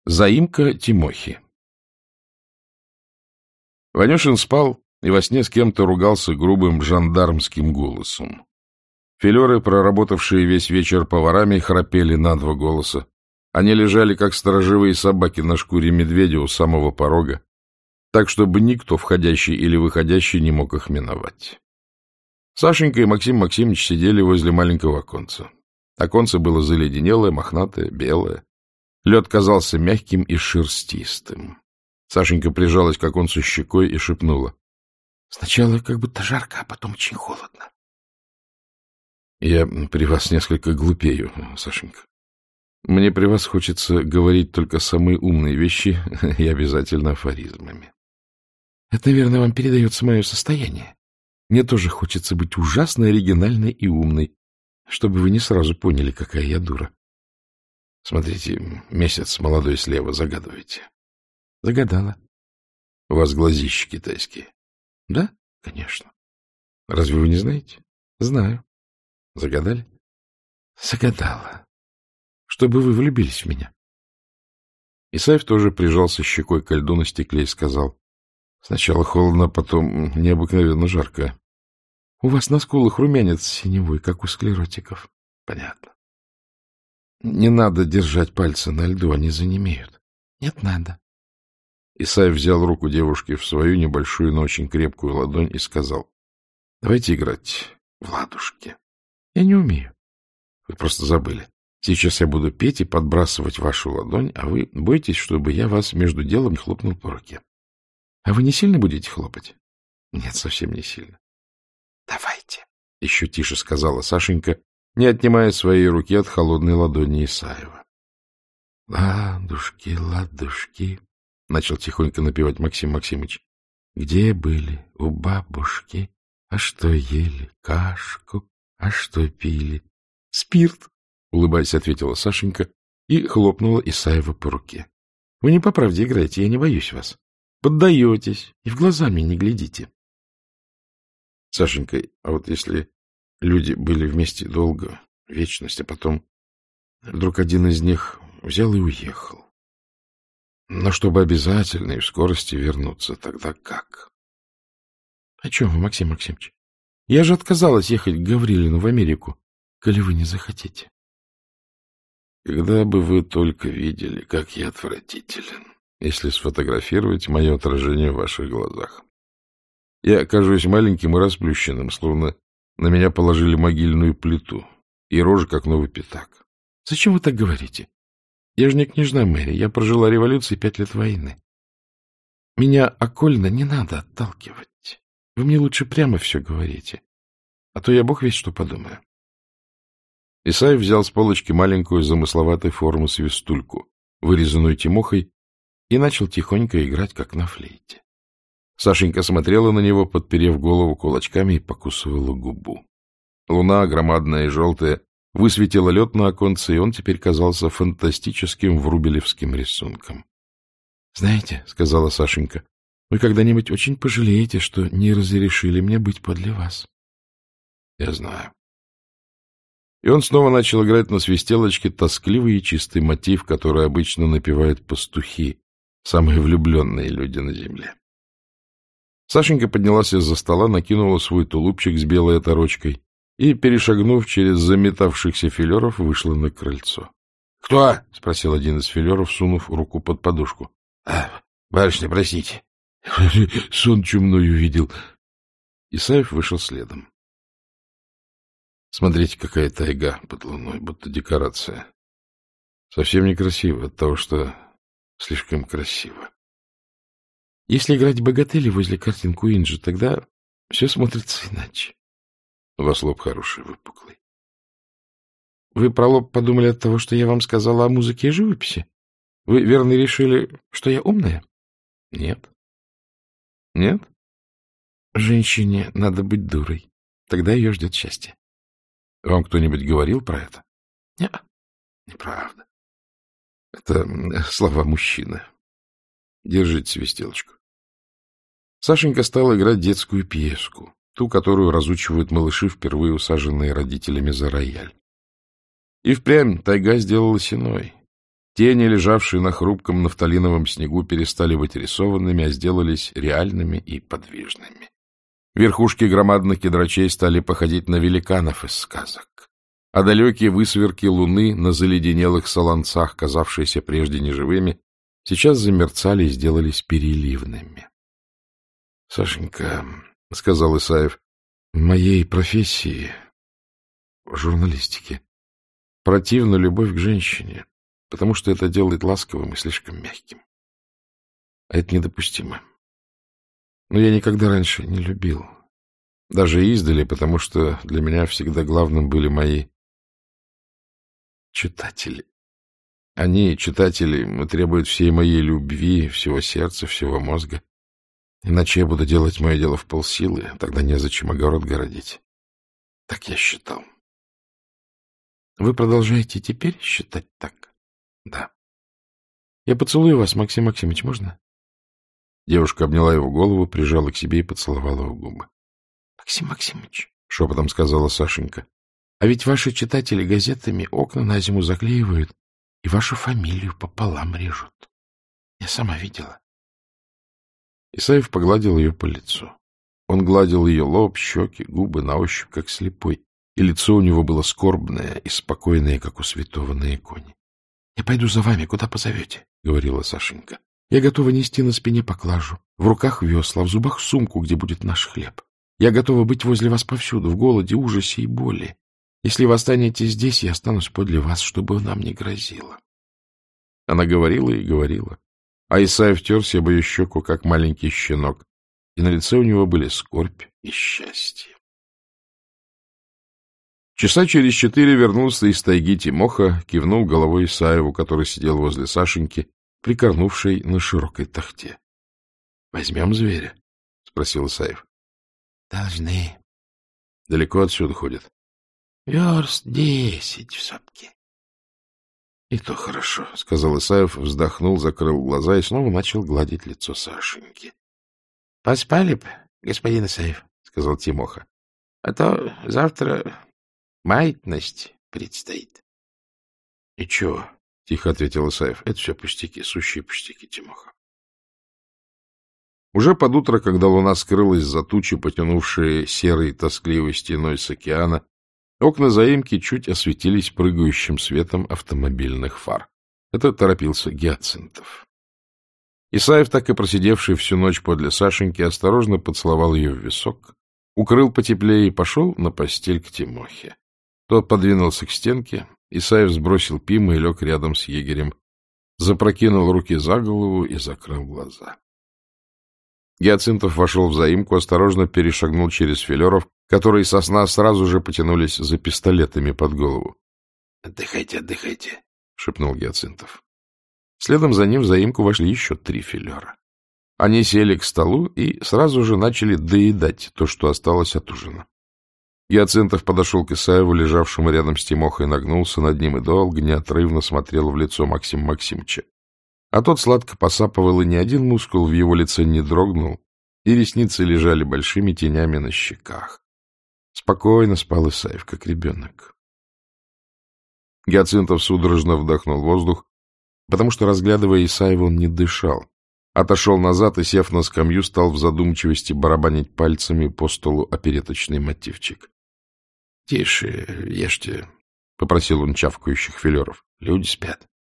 Заимка Тимохи. Ванюшин спал и во сне с кем-то ругался грубым жандармским голосом. Филеры, проработавшие весь вечер поварами, храпели на два голоса. Они лежали, как сторожевые собаки на шкуре медведя у самого порога, так, чтобы никто, входящий или выходящий, не мог их миновать. Сашенька и Максим Максимович сидели возле маленького оконца. Оконце было заледенелое, мохнатое, белое. Лед казался мягким и шерстистым. Сашенька прижалась к оконцу щекой и шепнула: — Сначала как будто жарко, а потом очень холодно. — Я при вас несколько глупею, Сашенька. Мне при вас хочется говорить только самые умные вещи и обязательно афоризмами. Это, наверное, вам передается мое состояние. Мне тоже хочется быть ужасно оригинальной и умной, чтобы вы не сразу поняли, какая я дура. Смотрите, месяц молодой слева загадываете. Загадала. У вас глазищи китайские. Да, конечно. Разве вы не знаете? Знаю. Загадали? Загадала. Чтобы вы влюбились в меня. Исаев тоже прижался щекой ко льду на стекле и сказал: сначала холодно, потом необыкновенно жарко. У вас на скулах румянец синевой, как у склеротиков. Понятно. Не надо держать пальцы на льду, они занемеют. Нет, надо. Исаев взял руку девушки в свою небольшую, но очень крепкую ладонь и сказал: давайте играть в ладушки. Я не умею. Вы просто забыли. Сейчас я буду петь и подбрасывать вашу ладонь, а вы боитесь, чтобы я вас между делом хлопнул по руке. А вы не сильно будете хлопать? Нет, совсем не сильно. Давайте, — еще тише сказала Сашенька, не отнимая своей руки от холодной ладони Исаева. — Ладушки, ладушки, — начал тихонько напевать Максим Максимыч. — Где были у бабушки? А что ели? Кашку. А что пили? — Спирт, — улыбаясь, ответила Сашенька и хлопнула Исаева по руке. — Вы не по правде играете, я не боюсь вас. Поддаетесь и в глаза мне не глядите. — Сашенька, а вот если люди были вместе долго, вечность, а потом вдруг один из них взял и уехал. Но чтобы обязательно и в скорости вернуться, тогда как? — О чем вы, Максим Максимович? Я же отказалась ехать к Гаврилину в Америку, коли вы не захотите. — Когда бы вы только видели, как я отвратителен, если сфотографировать мое отражение в ваших глазах. Я кажусь маленьким и расплющенным, словно на меня положили могильную плиту, и рожа, как новый пятак. — Зачем вы так говорите? Я же не княжна Мэри, я прожила революцию и 5 лет войны. Меня окольно не надо отталкивать. Вы мне лучше прямо все говорите, а то я бог весть что подумаю. Исаев взял с полочки маленькую замысловатой формы свистульку, вырезанную Тимохой, и начал тихонько играть, как на флейте. Сашенька смотрела на него, подперев голову кулачками, и покусывала губу. Луна, громадная и желтая, высветила лед на оконце, и он теперь казался фантастическим врубелевским рисунком. — Знаете, — сказала Сашенька, — вы когда-нибудь очень пожалеете, что не разрешили мне быть подле вас. — Я знаю. И он снова начал играть на свистелочке тоскливый и чистый мотив, который обычно напевают пастухи, самые влюбленные люди на земле. Сашенька поднялась из-за стола, накинула свой тулупчик с белой оторочкой и, перешагнув через заметавшихся филеров, вышла на крыльцо. — Кто? — спросил один из филеров, сунув руку под подушку. — Барышня, простите. Сон чумной увидел. Исаев вышел следом. Смотрите, какая тайга под луной, будто декорация. Совсем некрасиво от того, что слишком красиво. Если играть богатыли возле картин Куинджи, тогда все смотрится иначе. У вас лоб хороший, выпуклый. Вы про лоб подумали от того, что я вам сказала о музыке и живописи? Вы, верно, решили, что я умная? Нет. Нет? Женщине надо быть дурой. Тогда ее ждет счастье. Вам кто-нибудь говорил про это? Нет, неправда. Это слова мужчины. Держите свистелочку. Сашенька стала играть детскую пьеску, ту, которую разучивают малыши, впервые усаженные родителями за рояль. И впрямь тайга сделалась иной. Тени, лежавшие на хрупком нафталиновом снегу, перестали быть рисованными, а сделались реальными и подвижными. Верхушки громадных кедрачей стали походить на великанов из сказок, а далекие высверки луны на заледенелых солонцах, казавшиеся прежде неживыми, сейчас замерцали и сделались переливными. — Сашенька, — сказал Исаев, — в моей профессии, в журналистике, противна любовь к женщине, потому что это делает ласковым и слишком мягким. А это недопустимо. Но я никогда раньше не любил. Даже издали, потому что для меня всегда главным были мои читатели. Они, читатели, требуют всей моей любви, всего сердца, всего мозга. Иначе я буду делать мое дело в полсилы, тогда незачем огород городить. Так я считал. Вы продолжаете теперь считать так? Да. Я поцелую вас, Максим Максимович, можно? Девушка обняла его голову, прижала к себе и поцеловала в губы. — Максим Максимович, — шепотом сказала Сашенька, — а ведь ваши читатели газетами окна на зиму заклеивают и вашу фамилию пополам режут. Я сама видела. Исаев погладил ее по лицу. Он гладил ее лоб, щеки, губы на ощупь, как слепой, и лицо у него было скорбное и спокойное, как у святого на иконе. — Я пойду за вами, куда позовете, — говорила Сашенька. — Я готова нести на спине поклажу, в руках весла, в зубах сумку, где будет наш хлеб. Я готова быть возле вас повсюду, в голоде, ужасе и боли. Если вы останетесь здесь, я останусь подле вас, чтобы нам не грозило. Она говорила и говорила, а Исаев терся об ее щеку, как маленький щенок, и на лице у него были скорбь и счастье. Часа через 4 вернулся из тайги Тимоха, кивнул головой Исаеву, который сидел возле Сашеньки, прикорнувшей на широкой тахте. — Возьмем зверя? — спросил Исаев. — Должны. — Далеко отсюда ходят? — 10 в сутки. — И то хорошо, — сказал Исаев, вздохнул, закрыл глаза и снова начал гладить лицо Сашеньки. — Поспали б, господин Исаев, — сказал Тимоха, — а то завтра маятность предстоит. — Ничего, — тихо ответил Исаев, — это все пустяки, сущие пустяки, Тимоха. Уже под утро, когда луна скрылась за тучи, потянувшие серой тоскливой стеной с океана, окна заимки чуть осветились прыгающим светом автомобильных фар. Это торопился Гиацинтов. Исаев, так и просидевший всю ночь подле Сашеньки, осторожно поцеловал ее в висок, укрыл потеплее и пошел на постель к Тимохе. Тот подвинулся к стенке, Исаев сбросил Пима и лег рядом с егерем, запрокинул руки за голову и закрыл глаза. Гиацинтов вошел в заимку, осторожно перешагнул через филеров, которые со сна сразу же потянулись за пистолетами под голову. — Отдыхайте, отдыхайте, — шепнул Гиацинтов. Следом за ним в заимку вошли еще 3 филера. Они сели к столу и сразу же начали доедать то, что осталось от ужина. Гиацинтов подошел к Исаеву, лежавшему рядом с Тимохой, нагнулся над ним и долго, неотрывно смотрел в лицо Максима Максимовича. А тот сладко посапывал, и ни один мускул в его лице не дрогнул, и ресницы лежали большими тенями на щеках. Спокойно спал Исаев, как ребенок. Гиацинтов судорожно вдохнул воздух, потому что, разглядывая Исаева, он не дышал. Отошел назад и, сев на скамью, стал в задумчивости барабанить пальцами по столу опереточный мотивчик. — Тише, ешьте, — попросил он чавкающих филеров. — Люди спят.